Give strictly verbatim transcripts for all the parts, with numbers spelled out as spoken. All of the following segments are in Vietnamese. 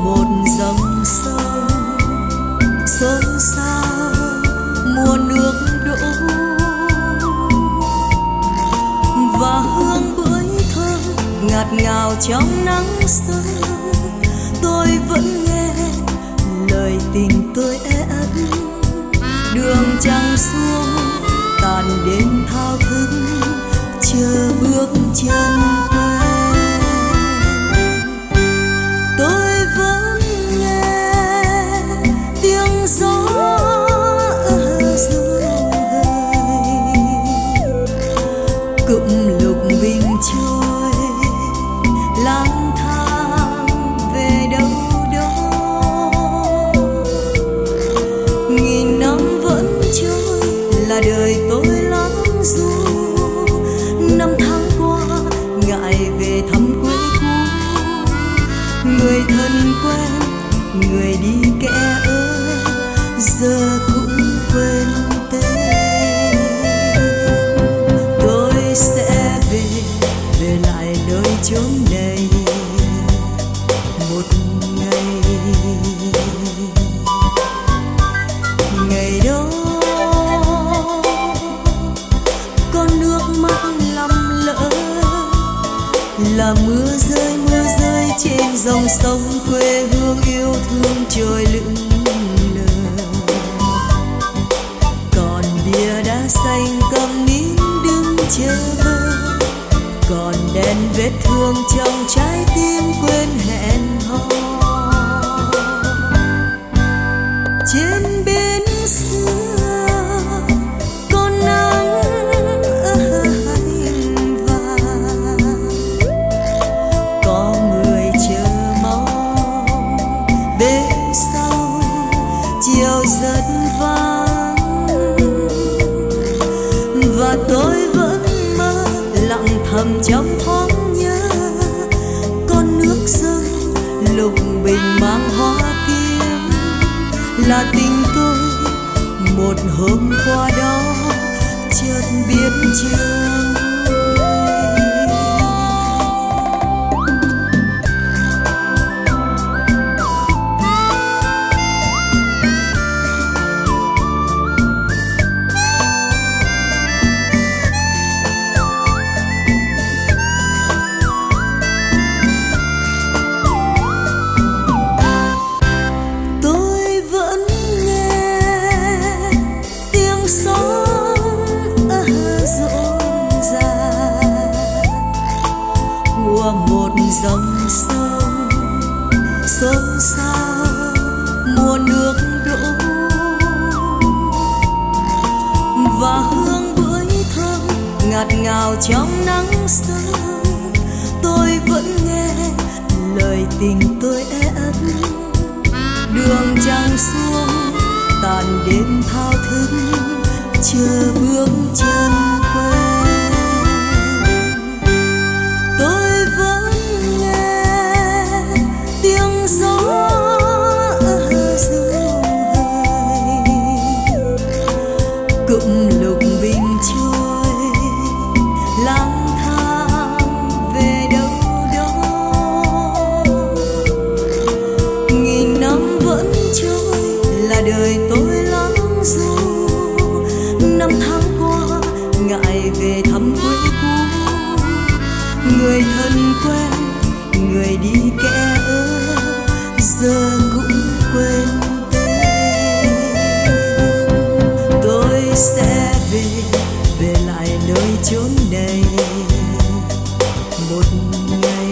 một dòng sông xôn xao mùa nước đổ, và hương bưởi thơm ngạt ngào trong nắng sớm. Tôi vẫn nghe lời tình tôi ê ấp, đường trăng xuống tàn đêm thao thức chờ bước chân quen. Tôi vẫn nghe tiếng gió ở ruộng hơi, cụm lục bình trôi lang thang về đâu đó. Nghìn năm vẫn trôi là đời tôi lắm ru, năm tháng qua ngại về thăm quê cũ. Người thân quen người đi kẻ ơi, giờ cũng quên tên. Tôi sẽ về về lại nơi chốn này một ngày. Ngày đó con nước mắt lăm lỡ, là mưa rơi mưa rơi trên dòng sông quê hương yêu thương trôi lững lờ. Còn bia đá xanh cầm nín đứng chờ vơ, còn đèn vết thương trong trái tim quên hẹn hò. Trên bến xưa con nắng ở hành vàng, có người chờ mong bên sau chiều rất vắng. Và tôi vẫn mơ lặng thầm trong thoáng nhớ, con nước rơi lục bình mang hoa kim, là tình tôi một hôm qua đó chợt biết chưa. Một dòng sông xôn xao mùa nước đổ, và hương bưởi thơm ngạt ngào trong nắng sớm. Tôi vẫn nghe lời tình tôi ê ấp, đường trăng xuống tàn đêm thao thức chờ bước chân quen. Cụm lục bình trôi lang thang về đâu đó. Nghìn năm vẫn trôi là đời tôi lắm ru, năm tháng qua ngại về thăm quê cũ. Người thân quen người đi kẻ ơi, giờ cũng quên. Sẽ về về lại nơi chốn này một ngày.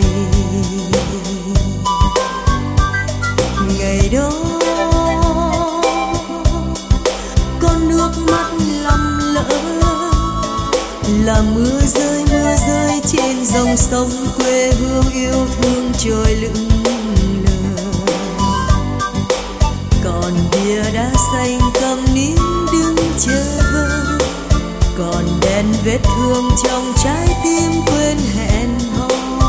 Ngày đó con nước mắt lăm lỡ, là mưa rơi mưa rơi trên dòng sông quê hương yêu thương trôi lững lờ. Còn bia đá xanh cầm nín đứng chờ vơ, còn đèn vết thương trong trái tim quên hẹn hò.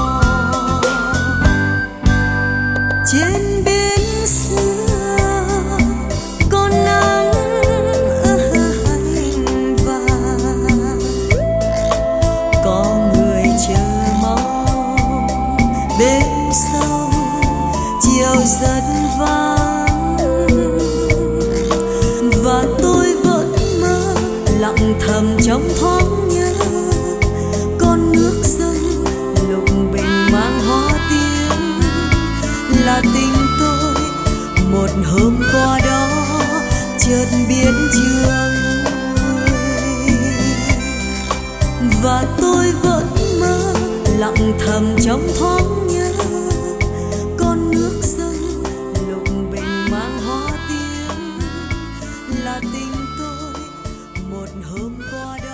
Trên bến xưa con nắng ở hành vàng, có người chờ mong bên sông chiều rất vắng, và tôi vẫn mơ lặng thầm trong thoáng nhớ con nước dâng lục bình mang hoa tím, là tình tôi một hôm qua đó chợt biến trường vui. Và tôi vẫn mơ lặng thầm trong thoáng nhớ con nước dâng lục bình mang hoa tím, là tình tôi một hôm qua đó.